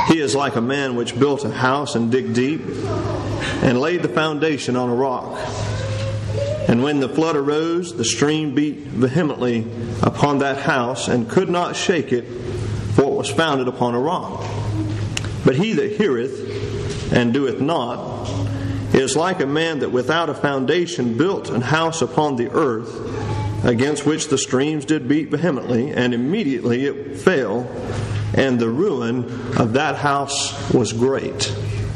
He is like a man which built a house and digged deep and laid the foundation on a rock. And when the flood arose, the stream beat vehemently upon that house and could not shake it, for it was founded upon a rock. But he that heareth and doeth not is like a man that without a foundation built an house upon the earth, against which the streams did beat vehemently, and immediately it fell, and the ruin of that house was great.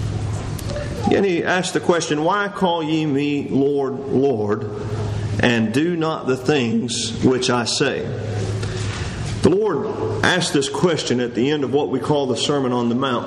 And he asked the question, why call ye me Lord, Lord, and do not the things which I say? The Lord asked this question at the end of what we call the Sermon on the Mount.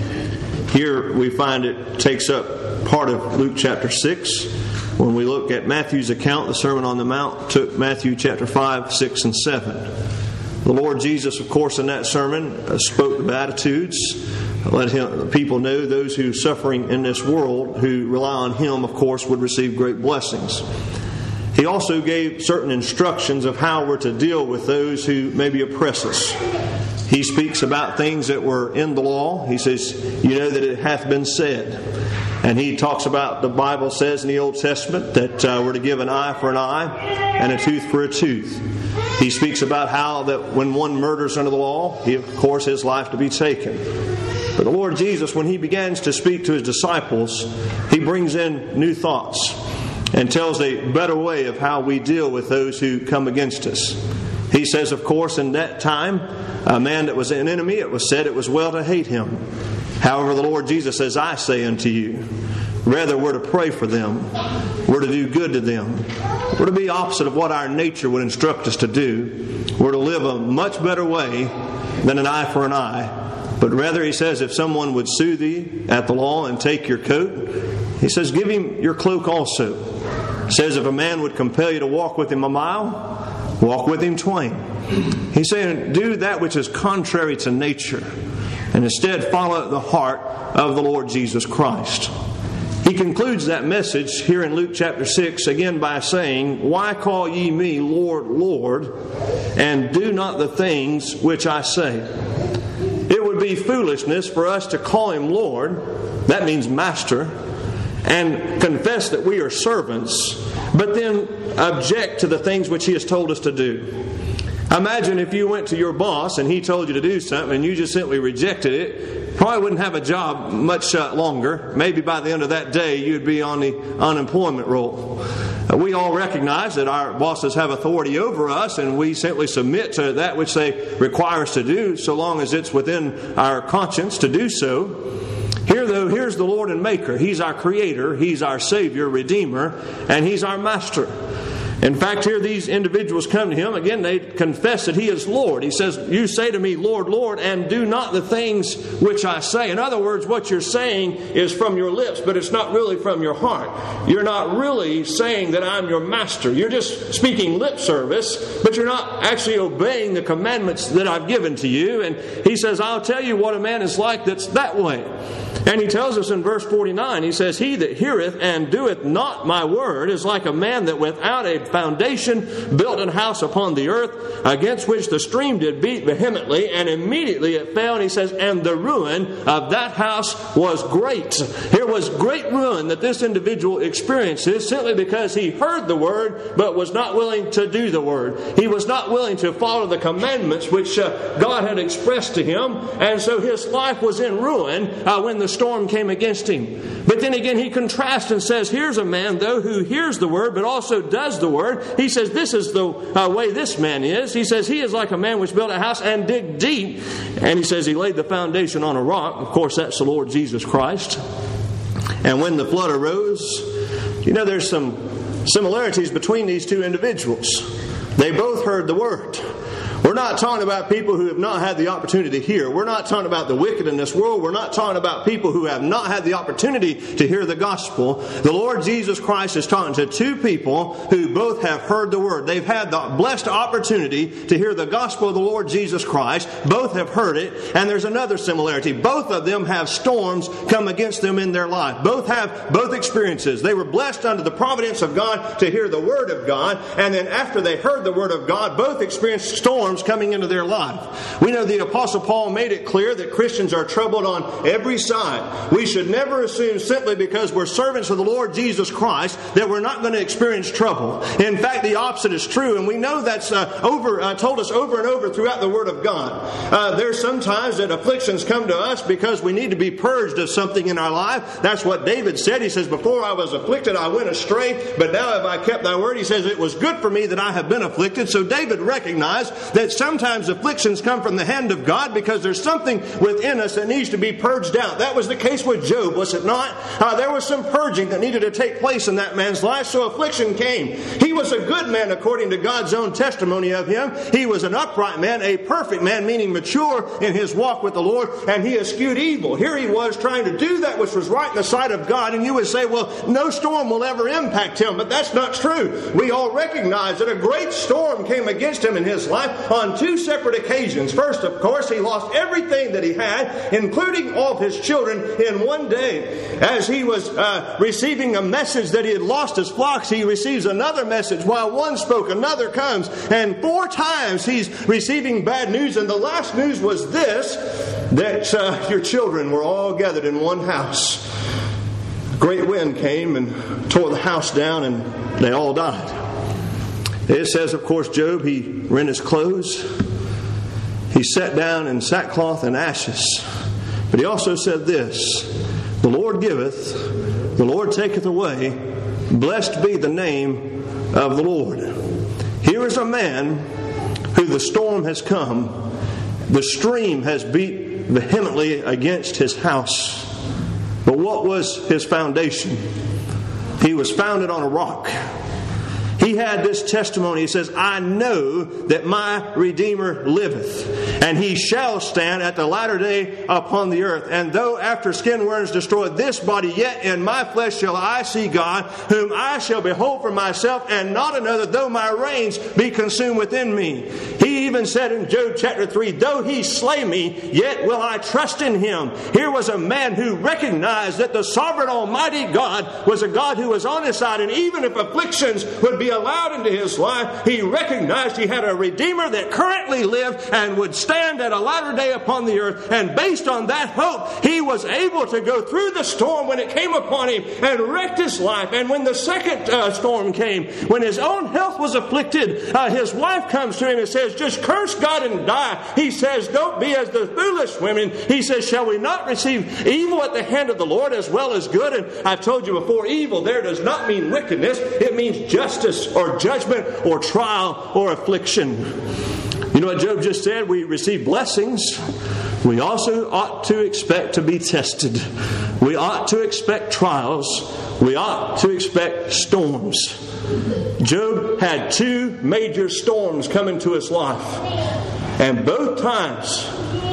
Here we find it takes up part of Luke chapter 6. When we look at Matthew's account, the Sermon on the Mount took Matthew chapter 5, 6, and 7. The Lord Jesus, of course, in that sermon spoke the Beatitudes. Let people know those who are suffering in this world, who rely on Him, of course, would receive great blessings. He also gave certain instructions of how we're to deal with those who maybe oppress us. He speaks about things that were in the law. He says, you know that it hath been said. And he talks about, the Bible says in the Old Testament, that we're to give an eye for an eye and a tooth for a tooth. He speaks about how that when one murders under the law, he, of course, his life to be taken. But the Lord Jesus, when He begins to speak to His disciples, He brings in new thoughts and tells a better way of how we deal with those who come against us. He says, of course, in that time, a man that was an enemy, it was said it was well to hate him. However, the Lord Jesus says, I say unto you, rather we're to pray for them. We're to do good to them. We're to be opposite of what our nature would instruct us to do. We're to live a much better way than an eye for an eye. But rather, He says, if someone would sue thee at the law and take your coat, He says, give him your cloak also. He says, if a man would compel you to walk with him a mile, walk with him twain. He's saying, do that which is contrary to nature, and instead follow the heart of the Lord Jesus Christ. He concludes that message here in Luke chapter 6 again by saying, why call ye me Lord, Lord, and do not the things which I say? It would be foolishness for us to call Him Lord, that means master, and confess that we are servants, but then object to the things which He has told us to do. Imagine if you went to your boss and he told you to do something and you just simply rejected it. Probably wouldn't have a job much longer. Maybe by the end of that day you'd be on the unemployment roll. We all recognize that our bosses have authority over us, and we simply submit to that which they require us to do, so long as it's within our conscience to do so. Here, though, here's the Lord and Maker. He's our Creator, He's our Savior, Redeemer, and He's our Master. In fact, here these individuals come to Him. Again, they confess that He is Lord. He says, you say to me, Lord, Lord, and do not the things which I say. In other words, what you're saying is from your lips, but it's not really from your heart. You're not really saying that I'm your master. You're just speaking lip service, but you're not actually obeying the commandments that I've given to you. And He says, I'll tell you what a man is like that's that way. And He tells us in verse 49, He says, he that heareth and doeth not my word is like a man that without a foundation built an house upon the earth, against which the stream did beat vehemently, and immediately it fell. And He says, and the ruin of that house was great. Here was great ruin that this individual experiences simply because he heard the word but was not willing to do the word. He was not willing to follow the commandments which God had expressed to him, and so his life was in ruin when the storm came against him. But then again, he contrasts and says, here's a man, though, who hears the word but also does the word. He says, this is the way this man is. He says, he is like a man which built a house and digged deep. And he says he laid the foundation on a rock. Of course, that's the Lord Jesus Christ. And when the flood arose, you know, there's some similarities between these two individuals. They both heard the word. We're not talking about people who have not had the opportunity to hear. We're not talking about the wicked in this world. We're not talking about people who have not had the opportunity to hear the gospel. The Lord Jesus Christ is talking to two people who both have heard the word. They've had the blessed opportunity to hear the gospel of the Lord Jesus Christ. Both have heard it. And there's another similarity. Both of them have storms come against them in their life. Both have both experiences. They were blessed under the providence of God to hear the word of God. And then after they heard the word of God, both experienced storms troubles coming into their life. We know the Apostle Paul made it clear that Christians are troubled on every side. We should never assume simply because we're servants of the Lord Jesus Christ that we're not going to experience trouble. In fact, the opposite is true, and we know that's told us over and over throughout the Word of God. There's sometimes that afflictions come to us because we need to be purged of something in our life. That's what David said. He says, before I was afflicted, I went astray, but now have I kept thy word. He says, it was good for me that I have been afflicted. So David recognized that sometimes afflictions come from the hand of God because there's something within us that needs to be purged out. That was the case with Job, was it not? There was some purging that needed to take place in that man's life, so affliction came. He was a good man according to God's own testimony of him. He was an upright man, a perfect man, meaning mature in his walk with the Lord, and he eschewed evil. Here he was trying to do that which was right in the sight of God, and you would say, well, no storm will ever impact him, but that's not true. We all recognize that a great storm came against him in his life on two separate occasions. First, of course, he lost everything that he had, including all of his children, in one day. As he was receiving a message that he had lost his flocks, he receives another message. While one spoke, another comes, and 4 times he's receiving bad news, and the last news was this, that your children were all gathered in one house. A great wind came and tore the house down, and they all died. It says, of course, Job, he rent his clothes. He sat down in sackcloth and ashes. But he also said this, the Lord giveth, the Lord taketh away. Blessed be the name of the Lord. Here is a man who the storm has come. The stream has beat vehemently against his house. But what was his foundation? He was founded on a rock. He had this testimony. He says, I know that my Redeemer liveth, and he shall stand at the latter day upon the earth. And though after skin worms destroy this body, yet in my flesh shall I see God, whom I shall behold for myself, and not another, though my reins be consumed within me. He even said in Job chapter 3, though he slay me, yet will I trust in him. Here was a man who recognized that the sovereign Almighty God was a God who was on his side, and even if afflictions would be allowed into his life, he recognized he had a Redeemer that currently lived and would stand at a latter day upon the earth. And based on that hope, he was able to go through the storm when it came upon him and wrecked his life. And when the second storm came, when his own health was afflicted, his wife comes to him and says, just curse God and die. He says, don't be as the foolish women. He says, shall we not receive evil at the hand of the Lord as well as good? And I've told you before, evil there does not mean wickedness. It means justice or judgment or trial or affliction. You know what Job just said? We receive blessings. We also ought to expect to be tested. We ought to expect trials. We ought to expect storms. Job had 2 major storms come into his life. And both times,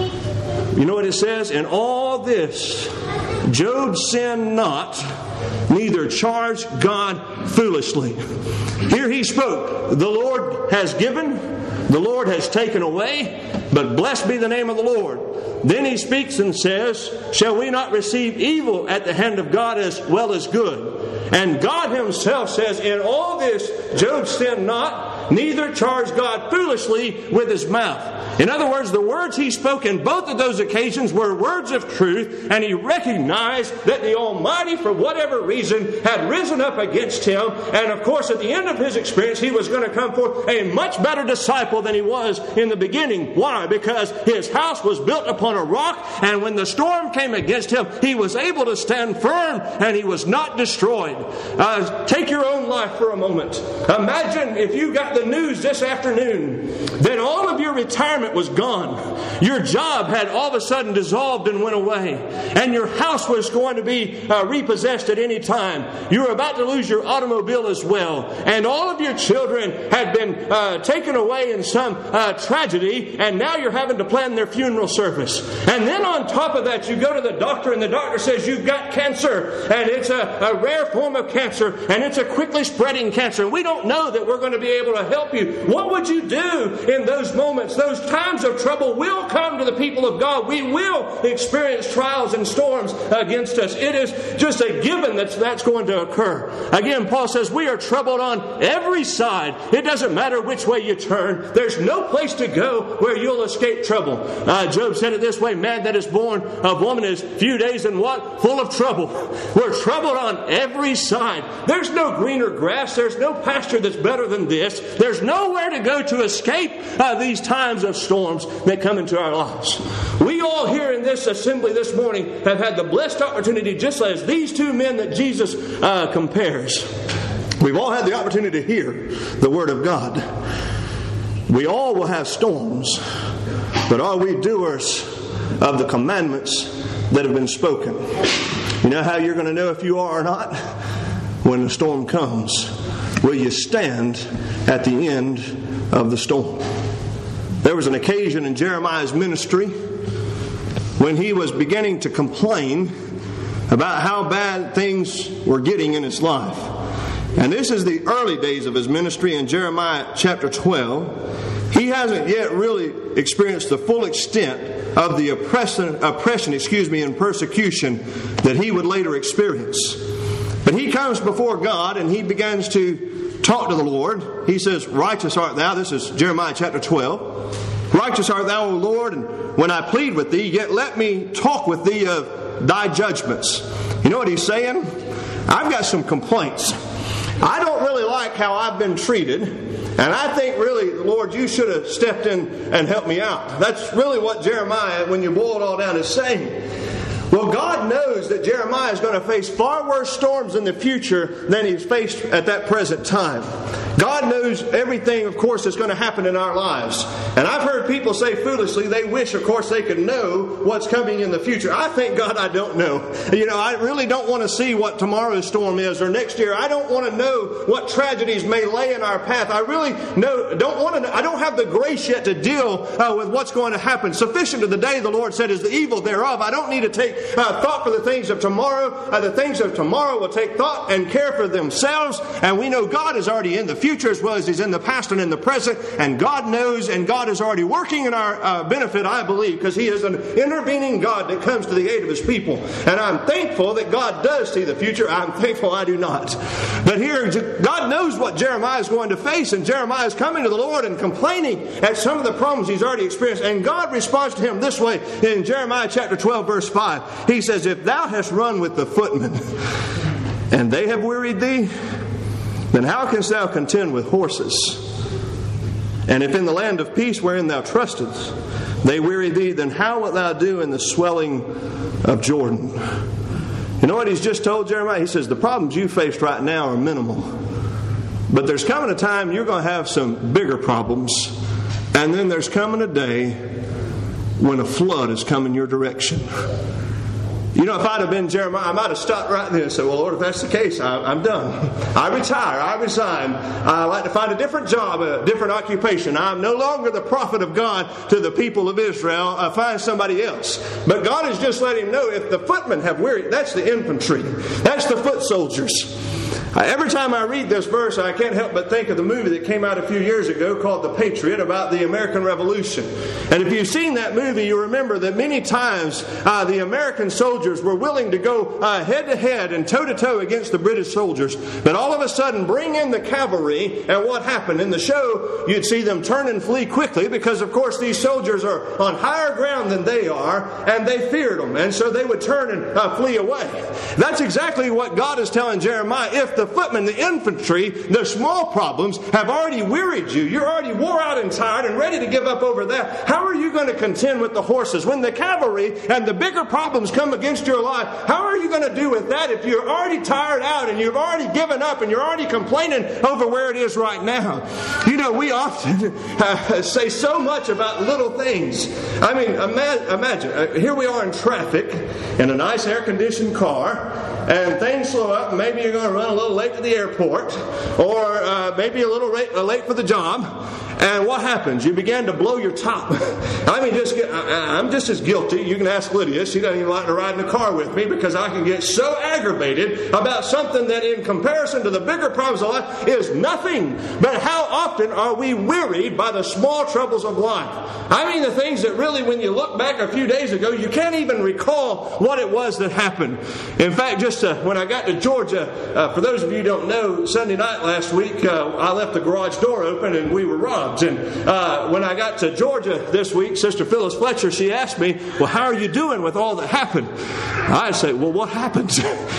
you know what it says? In all this, Job sinned not, neither charged God foolishly. Here he spoke, the Lord has given, the Lord has taken away, but blessed be the name of the Lord. Then he speaks and says, shall we not receive evil at the hand of God as well as good? And God himself says, in all this, Job sinned not, neither charged God foolishly with his mouth. In other words, the words he spoke in both of those occasions were words of truth, and he recognized that the Almighty, for whatever reason, had risen up against him. And of course, at the end of his experience, he was going to come forth a much better disciple than he was in the beginning. Why? Because his house was built upon a rock, and when the storm came against him, he was able to stand firm, and he was not destroyed. Take your own life for a moment. Imagine if you got the news this afternoon that all of your retirement was gone. Your job had all of a sudden dissolved and went away. And your house was going to be repossessed at any time. You were about to lose your automobile as well. And all of your children had been taken away in some tragedy. And now you're having to plan their funeral service. And then on top of that, you go to the doctor and the doctor says you've got cancer. And it's a rare form of cancer. And it's a quickly spreading cancer. And we don't know that we're going to be able to help you. What would you do in those moments? Those times of trouble will come to the people of God. We will experience trials and storms against us. It is just a given that's going to occur. Again, Paul says we are troubled on every side. It doesn't matter which way you turn. There's no place to go where you'll escape trouble. Job said it this way, man that is born of woman is few days and what? Full of trouble. We're troubled on every side. There's no greener grass. There's no pasture that's better than this. There's nowhere to go to escape these times of storms that come into our lives. We all here in this assembly this morning have had the blessed opportunity, just as these two men that Jesus compares. We've all had the opportunity to hear the Word of God. We all will have storms, but are we doers of the commandments that have been spoken? You know how you're going to know if you are or not? When the storm comes, will you stand at the end of the storm? There was an occasion in Jeremiah's ministry when he was beginning to complain about how bad things were getting in his life. And this is the early days of his ministry in Jeremiah chapter 12. He hasn't yet really experienced the full extent of the oppression, and persecution that he would later experience. But he comes before God and he begins to talk to the Lord. He says, righteous art thou. This is Jeremiah chapter 12. Righteous art thou, O Lord, and when I plead with thee, yet let me talk with thee of thy judgments. You know what he's saying? I've got some complaints. I don't really like how I've been treated, and I think really, Lord, you should have stepped in and helped me out. That's really what Jeremiah, when you boil it all down, is saying. Well, God knows that Jeremiah is going to face far worse storms in the future than he's faced at that present time. God knows everything, of course, that's going to happen in our lives. And I've heard people say foolishly, they wish, of course, they could know what's coming in the future. I thank God I don't know. You know, I really don't want to see what tomorrow's storm is or next year. I don't want to know what tragedies may lay in our path. I really don't want to know. I don't have the grace yet to deal with what's going to happen. Sufficient of the day, the Lord said, is the evil thereof. I don't need to take thought for the things of tomorrow. The things of tomorrow will take thought and care for themselves. And we know God is already in the future as well as He's in the past and in the present. And God knows, and God is already working in our benefit, I believe, because He is an intervening God that comes to the aid of His people. And I'm thankful that God does see the future. I'm thankful I do not. But here, God knows what Jeremiah is going to face. And Jeremiah is coming to the Lord and complaining at some of the problems he's already experienced. And God responds to him this way in Jeremiah chapter 12, verse 5. He says, if thou hast run with the footmen, and they have wearied thee, then how canst thou contend with horses? And if in the land of peace wherein thou trustest, they weary thee, then how wilt thou do in the swelling of Jordan? You know what he's just told Jeremiah? He says, the problems you face right now are minimal. But there's coming a time you're going to have some bigger problems. And then there's coming a day when a flood is coming your direction. You know, if I'd have been Jeremiah, I might have stopped right there and said, well, Lord, if that's the case, I'm done. I retire. I resign. I'd like to find a different job, a different occupation. I'm no longer the prophet of God to the people of Israel. I find somebody else. But God has just let him know if the footmen have wearied, that's the infantry. That's the foot soldiers. Every time I read this verse, I can't help but think of the movie that came out a few years ago called The Patriot, about the American Revolution. And if you've seen that movie, you remember that many times the American soldiers were willing to go head-to-head and toe-to-toe against the British soldiers. But all of a sudden, bring in the cavalry, and what happened? In the show, you'd see them turn and flee quickly because, of course, these soldiers are on higher ground than they are, and they feared them. And so they would turn and flee away. That's exactly what God is telling Jeremiah. If the footmen, the infantry, the small problems have already wearied you, you're already wore out and tired and ready to give up over that, how are you going to contend with the horses? When the cavalry and the bigger problems come against your life, how are you going to do with that if you're already tired out and you've already given up and you're already complaining over where it is right now? You know, we often say so much about little things. I mean, imagine, here we are in traffic in a nice air-conditioned car, and things slow up, and maybe you're going to run a little late to the airport, or maybe a little late for the job. And what happens? You begin to blow your top. I'm just as guilty. You can ask Lydia. She doesn't even like to ride in the car with me because I can get so aggravated about something that in comparison to the bigger problems of life is nothing. But how often are we wearied by the small troubles of life? I mean the things that really, when you look back a few days ago, you can't even recall what it was that happened. In fact, just when I got to Georgia, for those of you who don't know, Sunday night last week, I left the garage door open and we were robbed. And when I got to Georgia this week, Sister Phyllis Fletcher, she asked me, well, how are you doing with all that happened? I said, well, what happened?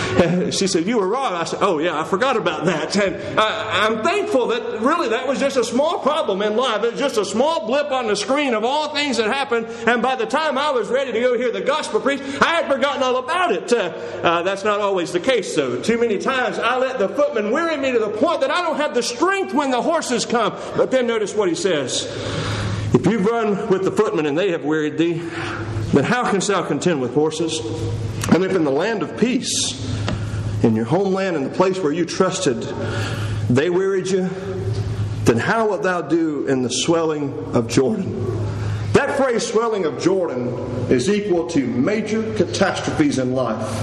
She said, you were robbed. I said, oh, yeah, I forgot about that. And I'm thankful that really that was just a small problem in life. It was just a small blip on the screen of all things that happened. And by the time I was ready to go hear the gospel preached, I had forgotten all about it. That's not always the case, though. Too many times I let the footman weary me to the point that I don't have the strength when the horses come. But then notice what he says. If you've run with the footmen and they have wearied thee, then how canst thou contend with horses? And if in the land of peace, in your homeland, in the place where you trusted, they wearied you, then how wilt thou do in the swelling of Jordan? That phrase, swelling of Jordan, is equal to major catastrophes in life.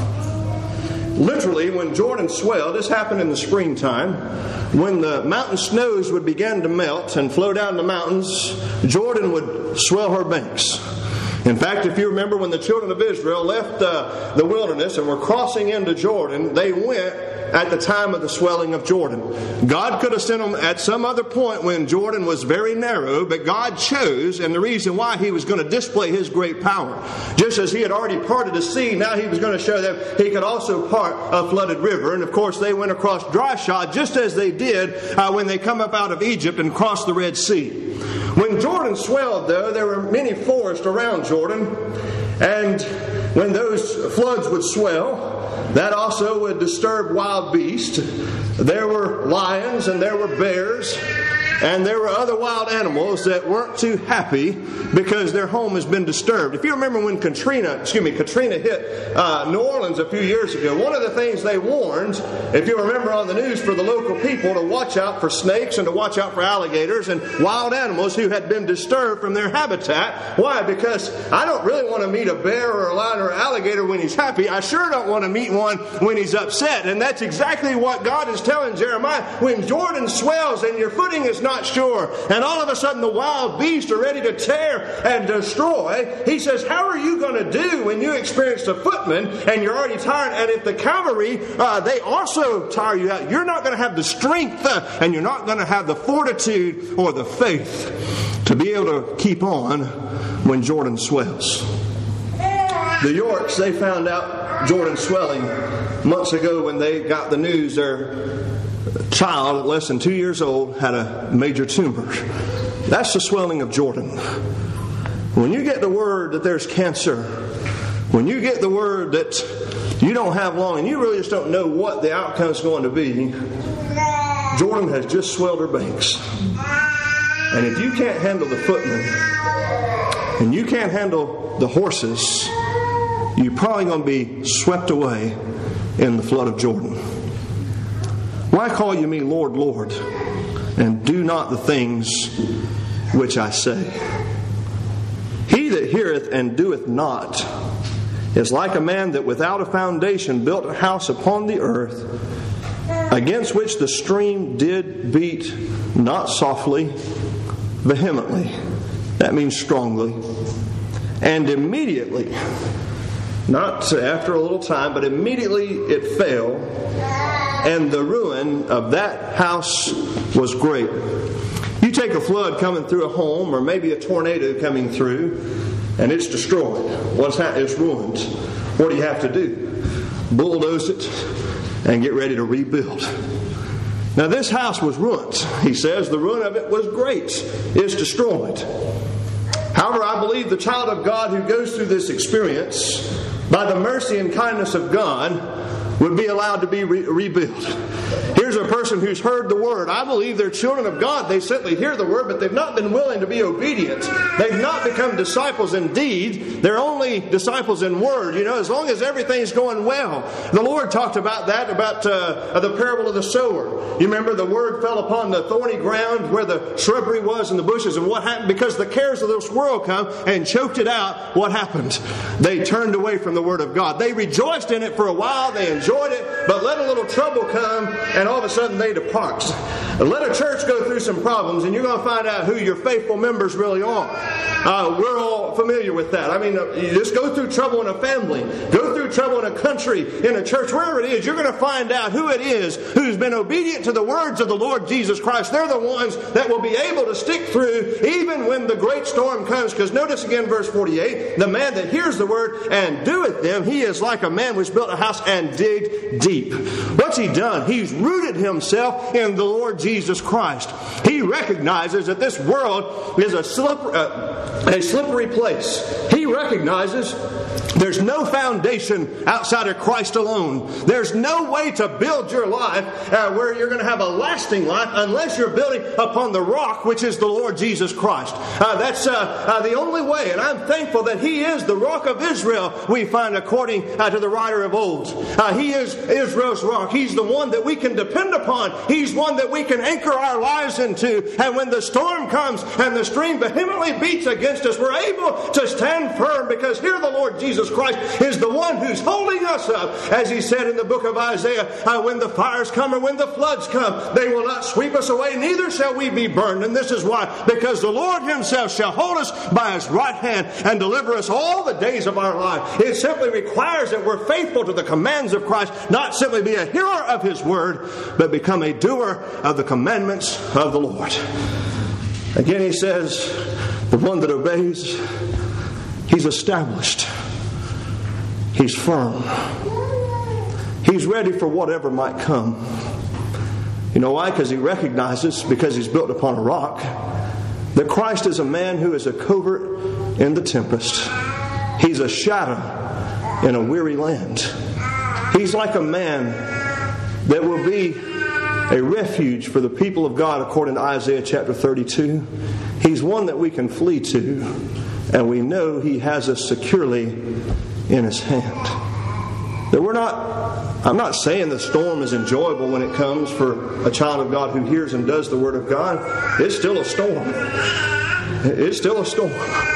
Literally, when Jordan swelled, this happened in the springtime, when the mountain snows would begin to melt and flow down the mountains, Jordan would swell her banks. In fact, if you remember when the children of Israel left the wilderness and were crossing into Jordan, they went at the time of the swelling of Jordan. God could have sent them at some other point when Jordan was very narrow, but God chose, and the reason why, He was going to display His great power. Just as He had already parted the sea, now He was going to show them He could also part a flooded river. And of course they went across dry shod, just as they did when they come up out of Egypt and crossed the Red Sea. When Jordan swelled, though, there were many forests around Jordan, and when those floods would swell, that also would disturb wild beasts. There were lions and there were bears and there were other wild animals that weren't too happy because their home has been disturbed. If you remember when Katrina hit New Orleans a few years ago, one of the things they warned, if you remember on the news, for the local people to watch out for snakes and to watch out for alligators and wild animals who had been disturbed from their habitat. Why? Because I don't really want to meet a bear or a lion or an alligator when he's happy. I sure don't want to meet one when he's upset. And that's exactly what God is telling Jeremiah. When Jordan swells and your footing is not sure, and all of a sudden the wild beasts are ready to tear and destroy, He says, how are you going to do when you experience the footmen and you're already tired? And if the cavalry, they also tire you out, you're not going to have the strength and you're not going to have the fortitude or the faith to be able to keep on when Jordan swells. The Yorks, they found out Jordan swelling months ago when they got the news their child, less than 2 years old, had a major tumor. That's the swelling of Jordan. When you get the word that there's cancer, when you get the word that you don't have long and you really just don't know what the outcome is going to be, Jordan has just swelled her banks. And if you can't handle the footmen and you can't handle the horses, you're probably going to be swept away in the flood of Jordan. Why call you me Lord, Lord, and do not the things which I say? He that heareth and doeth not is like a man that without a foundation built a house upon the earth, against which the stream did beat not softly, vehemently. That means strongly. And immediately, not after a little time, but immediately it fell, and the ruin of that house was great. You take a flood coming through a home, or maybe a tornado coming through, and it's destroyed. It's ruined. What do you have to do? Bulldoze it and get ready to rebuild. Now this house was ruined. He says the ruin of it was great. It's destroyed. However, I believe the child of God who goes through this experience, by the mercy and kindness of God, would be allowed to be rebuilt. Here's Here's a person who's heard the Word. I believe they're children of God. They simply hear the Word, but they've not been willing to be obedient. They've not become disciples in deed. They're only disciples in word. As long as everything's going well. The Lord talked about that, about the parable of the sower. You remember the word fell upon the thorny ground where the shrubbery was and the bushes. And what happened? Because the cares of this world come and choked it out, what happened? They turned away from the Word of God. They rejoiced in it for a while. They enjoyed it. But let a little trouble come and all of a sudden they depart. Let a church go through some problems and you're going to find out who your faithful members really are. We're all familiar with that. I mean, you just go through trouble in a family, go through trouble in a country, in a church, wherever it is, you're going to find out who it is who's been obedient to the words of the Lord Jesus Christ. They're the ones that will be able to stick through even when the great storm comes. Because notice again verse 48, the man that hears the word and doeth them, he is like a man which built a house and digged deep. What's he done? He's rooted himself in the Lord Jesus Christ. He recognizes that this world is a slippery place. He recognizes there's no foundation outside of Christ alone. There's no way to build your life where you're going to have a lasting life unless you're building upon the rock, which is the Lord Jesus Christ. That's the only way. And I'm thankful that He is the rock of Israel, we find according to the writer of old. He is Israel's rock. He's the one that we can depend upon. He's one that we can anchor our lives into. And when the storm comes and the stream vehemently beats against us, we're able to stand firm because here the Lord Jesus Christ is the one who's holding us up. As He said in the book of Isaiah, when the fires come or when the floods come, they will not sweep us away, neither shall we be burned. And this is why, because the Lord Himself shall hold us by His right hand and deliver us all the days of our life. It simply requires that we're faithful to the commands of Christ, not simply be a hearer of His word, but become a doer of the commandments of the Lord. Again, He says, the one that obeys, he's established. He's firm. He's ready for whatever might come. You know why? Because he recognizes, because he's built upon a rock, that Christ is a man who is a covert in the tempest. He's a shadow in a weary land. He's like a man that will be a refuge for the people of God, according to Isaiah chapter 32. He's one that we can flee to, and we know He has us securely in His hand. That I'm not saying the storm is enjoyable when it comes for a child of God who hears and does the Word of God. It's still a storm. It's still a storm.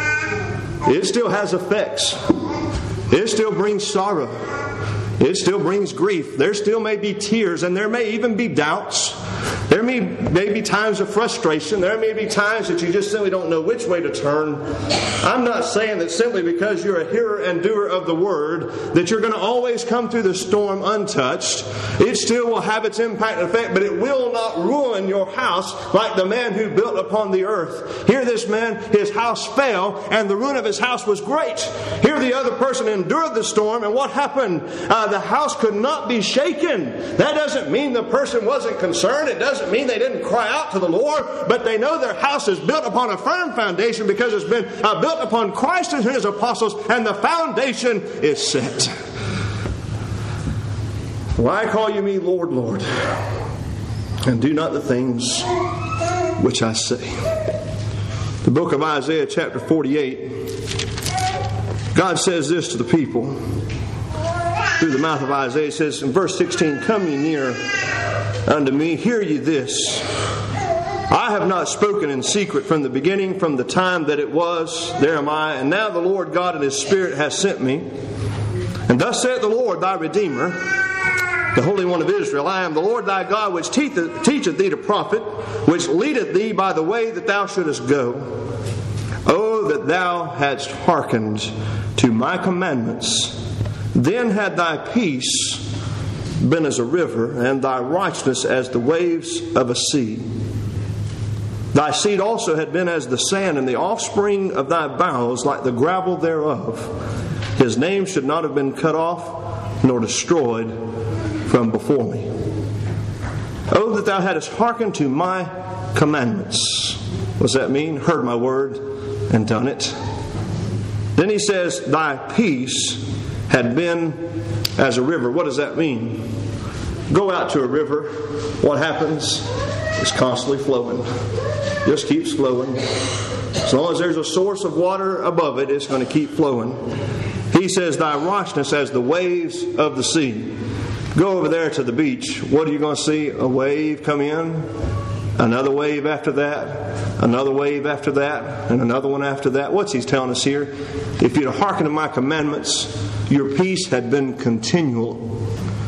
It still has effects. It still brings sorrow. It still brings grief. There still may be tears, and there may even be doubts. There may be times of frustration. There may be times that you just simply don't know which way to turn. I'm not saying that simply because you're a hearer and doer of the Word that you're going to always come through the storm untouched. It still will have its impact and effect, but it will not ruin your house like the man who built upon the earth. Here this man, his house fell, and the ruin of his house was great. Here the other person endured the storm, and what happened? The house could not be shaken. That doesn't mean the person wasn't concerned. It doesn't mean they didn't cry out to the Lord, but they know their house is built upon a firm foundation because it's been built upon Christ and His apostles, and the foundation is set. Why call you me Lord, Lord, and do not the things which I say? The book of Isaiah chapter 48, God says this to the people through the mouth of Isaiah. It says in verse 16, "Come ye near unto me, hear ye this. I have not spoken in secret from the beginning, from the time that it was, there am I. And now the Lord God and His Spirit has sent me. And thus saith the Lord thy Redeemer, the Holy One of Israel, I am the Lord thy God, which teacheth thee to profit, which leadeth thee by the way that thou shouldest go. Oh, that thou hadst hearkened to my commandments, then had thy peace been as a river, and thy righteousness as the waves of a sea. Thy seed also had been as the sand, and the offspring of thy bowels like the gravel thereof. His name should not have been cut off, nor destroyed from before me. Oh, that thou hadst hearkened to my commandments." What does that mean? Heard my word and done it. Then he says, "Thy peace had been as a river." What does that mean? go out to a river, what happens? It's constantly flowing. Just keeps flowing. As long as there's a source of water above it, it's going to keep flowing. He says, thy righteousness as the waves of the sea. Go over there to the beach. What are you going to see? A wave come in, another wave after that, another wave after that, and another one after that. What's he telling us here? If you'd hearken to my commandments, your peace had been continual.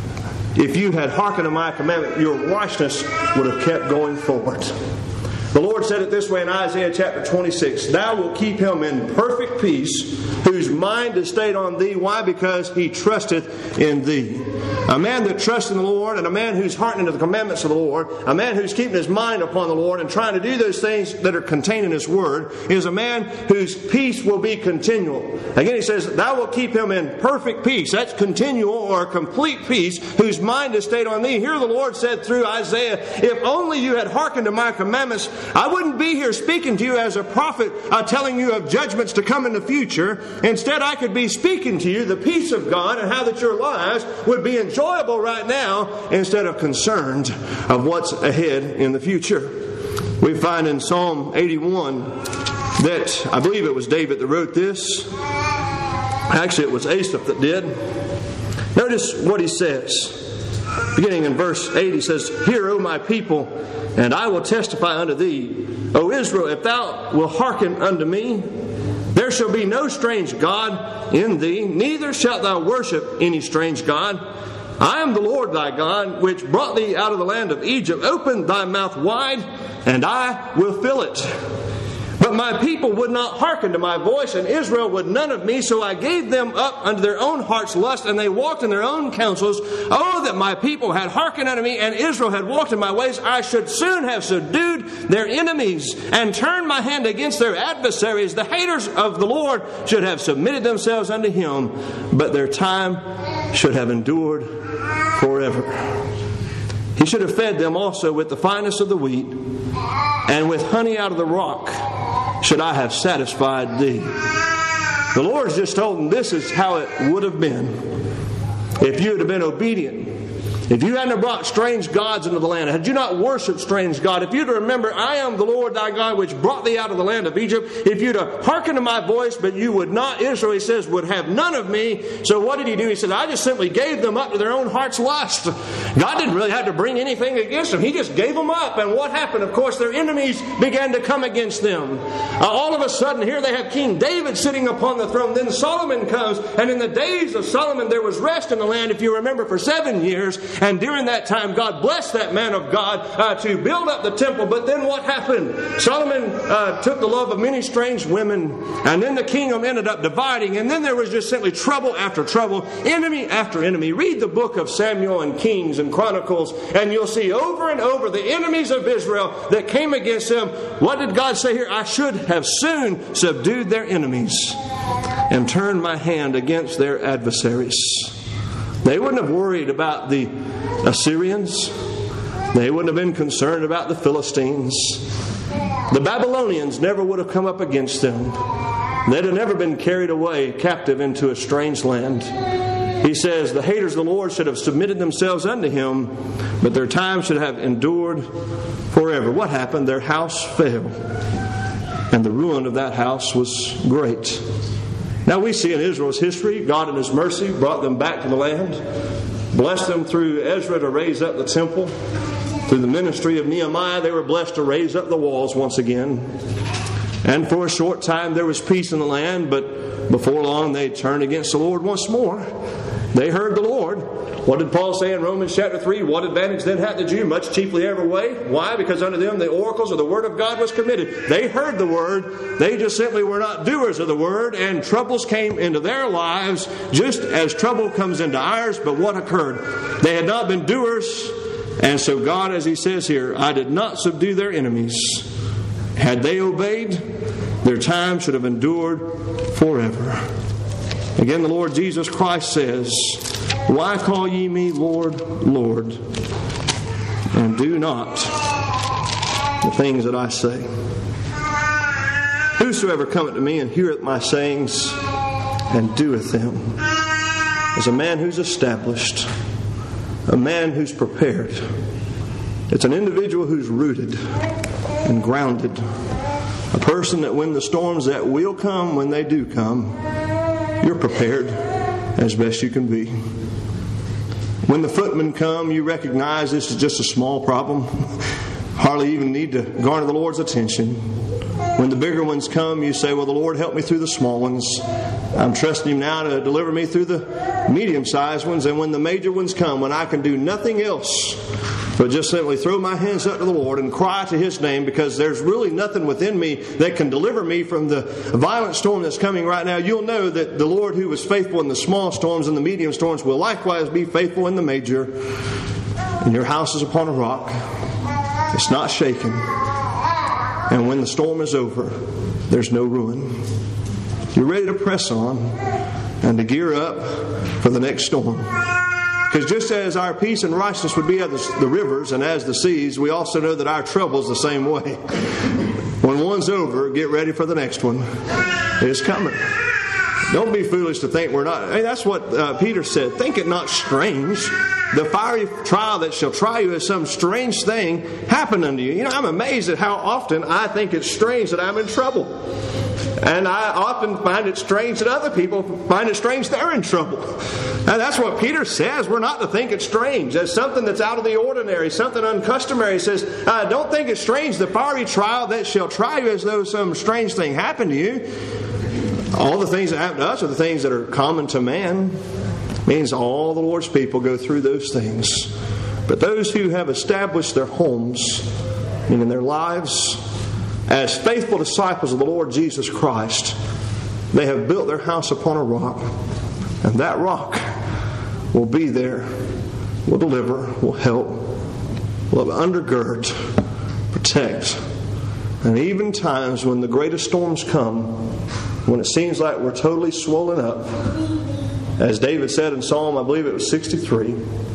If you had hearkened to my commandment, your righteousness would have kept going forward. The Lord said it this way in Isaiah chapter 26. Thou wilt keep him in perfect peace, whose mind is stayed on thee. Why? Because he trusteth in thee. A man that trusts in the Lord, and a man who's hearkening to the commandments of the Lord, a man who's keeping his mind upon the Lord and trying to do those things that are contained in His Word, is a man whose peace will be continual. Again, he says, thou wilt keep him in perfect peace. That's continual or complete peace, whose mind is stayed on thee. Here the Lord said through Isaiah, if only you had hearkened to my commandments, I wouldn't be here speaking to you as a prophet, telling you of judgments to come in the future. Instead, I could be speaking to you the peace of God and how that your lives would be enjoyable right now instead of concerned of what's ahead in the future. We find in Psalm 81 that I believe it was David that wrote this. Actually, it was Asaph that did. Notice what he says. Beginning in verse 8, he says, hear, O my people, and I will testify unto thee. O Israel, if thou wilt hearken unto me, there shall be no strange God in thee, neither shalt thou worship any strange God. I am the Lord thy God, which brought thee out of the land of Egypt. Open thy mouth wide, and I will fill it. But my people would not hearken to my voice, and Israel would none of me. So I gave them up unto their own heart's lust, and they walked in their own counsels. Oh, that my people had hearkened unto me, and Israel had walked in my ways. I should soon have subdued their enemies, and turned my hand against their adversaries. The haters of the Lord should have submitted themselves unto him, but their time should have endured forever. He should have fed them also with the finest of the wheat, and with honey out of the rock should I have satisfied thee. The Lord's just told them this is how it would have been if you would have been obedient. If you hadn't brought strange gods into the land, had you not worshipped strange God, if you'd remember, I am the Lord thy God, which brought thee out of the land of Egypt, if you'd hearken to my voice, but you would not, Israel, he says, would have none of me. So what did he do? He said, I just simply gave them up to their own heart's lust. God didn't really have to bring anything against them. He just gave them up. And what happened? Of course, their enemies began to come against them. All of a sudden, here they have King David sitting upon the throne. Then Solomon comes, and in the days of Solomon, there was rest in the land, if you remember, for 7 years. And during that time, God blessed that man of God to build up the temple. But then what happened? Solomon took the love of many strange women, and then the kingdom ended up dividing, and then there was just simply trouble after trouble, enemy after enemy. Read the book of Samuel and Kings and Chronicles, and you'll see over and over the enemies of Israel that came against them. What did God say here? I should have soon subdued their enemies and turned my hand against their adversaries. They wouldn't have worried about the Assyrians. They wouldn't have been concerned about the Philistines. The Babylonians never would have come up against them. They'd have never been carried away captive into a strange land. He says, the haters of the Lord should have submitted themselves unto him, but their time should have endured forever. What happened? Their house fell, and the ruin of that house was great. Now we see in Israel's history, God in His mercy brought them back to the land, blessed them through Ezra to raise up the temple. Through the ministry of Nehemiah, they were blessed to raise up the walls once again. And for a short time there was peace in the land, but before long they turned against the Lord once more. They heard the Lord. What did Paul say in Romans chapter 3? What advantage then hath the Jew? Much chiefly every way. Why? Because unto them the oracles of the word of God was committed. They heard the word. They just simply were not doers of the word, and troubles came into their lives just as trouble comes into ours. But what occurred? They had not been doers, and so God, as He says here, I did not subdue their enemies. Had they obeyed, their time should have endured forever. Again, the Lord Jesus Christ says, why call ye me Lord, Lord, and do not the things that I say? Whosoever cometh to me and heareth my sayings and doeth them is a man who's established a man who's prepared. It's an individual who's rooted and grounded. A person that when the storms that will come, when they do come, you're prepared as best you can be. When the footmen come, you recognize this is just a small problem. Hardly even need to garner the Lord's attention. When the bigger ones come, you say, well, the Lord help me through the small ones. I'm trusting Him now to deliver me through the medium-sized ones. And when the major ones come, when I can do nothing else but just simply throw my hands up to the Lord and cry to His name, because there's really nothing within me that can deliver me from the violent storm that's coming right now, you'll know that the Lord who was faithful in the small storms and the medium storms will likewise be faithful in the major. And your house is upon a rock. It's not shaken. And when the storm is over, there's no ruin. You're ready to press on and to gear up for the next storm. Because just as our peace and righteousness would be as the rivers and as the seas, we also know that our trouble's the same way. When one's over, get ready for the next one. It's coming. Don't be foolish to think we're not. I mean, that's what Peter said. Think it not strange. The fiery trial that shall try you as some strange thing happen unto you. You know, I'm amazed at how often I think it's strange that I'm in trouble. And I often find it strange that other people find it strange they're in trouble. And that's what Peter says. We're not to think it's strange. As something that's out of the ordinary, something uncustomary. He says, don't think it's strange, the fiery trial that shall try you as though some strange thing happened to you. All the things that happen to us are the things that are common to man. It means all the Lord's people go through those things. But those who have established their homes, meaning their lives, as faithful disciples of the Lord Jesus Christ, they have built their house upon a rock. And that rock will be there, will deliver, will help, will undergird, protect. And even times when the greatest storms come, when it seems like we're totally swollen up, as David said in Psalm, I believe it was 63,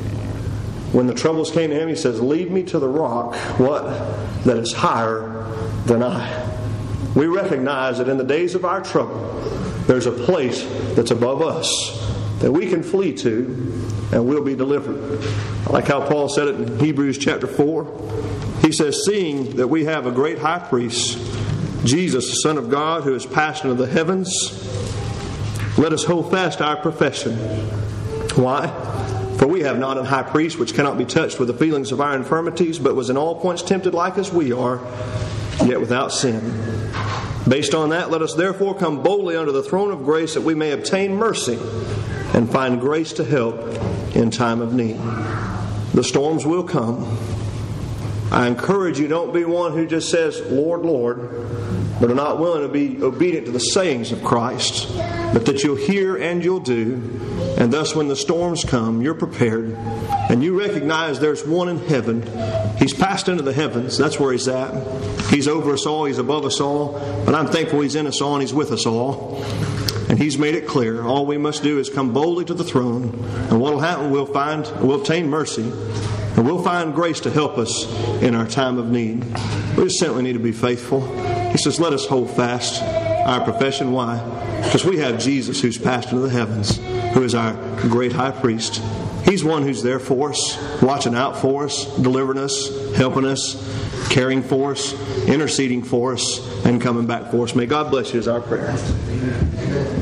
when the troubles came to him, he says, lead me to the rock, what? That is higher than I. We recognize that in the days of our trouble, there's a place that's above us that we can flee to and we'll be delivered. I like how Paul said it in Hebrews chapter 4. He says, seeing that we have a great high priest, Jesus, the Son of God, who is passed into the heavens, let us hold fast our profession. Why? For we have not an high priest which cannot be touched with the feelings of our infirmities, but was in all points tempted like as we are, yet without sin. Based on that, let us therefore come boldly under the throne of grace, that we may obtain mercy and find grace to help in time of need. The storms will come. I encourage you, don't be one who just says, Lord, Lord, but are not willing to be obedient to the sayings of Christ, but that you'll hear and you'll do. And thus when the storms come, you're prepared. And you recognize there's one in heaven. He's passed into the heavens. That's where He's at. He's over us all. He's above us all. But I'm thankful He's in us all and He's with us all. And He's made it clear. All we must do is come boldly to the throne. And what will happen, we'll obtain mercy. And we'll find grace to help us in our time of need. We just simply need to be faithful. He says, let us hold fast our profession. Why? Because we have Jesus who's passed into the heavens, who is our great high priest. He's one who's there for us, watching out for us, delivering us, helping us, caring for us, interceding for us, and coming back for us. May God bless you is our prayer.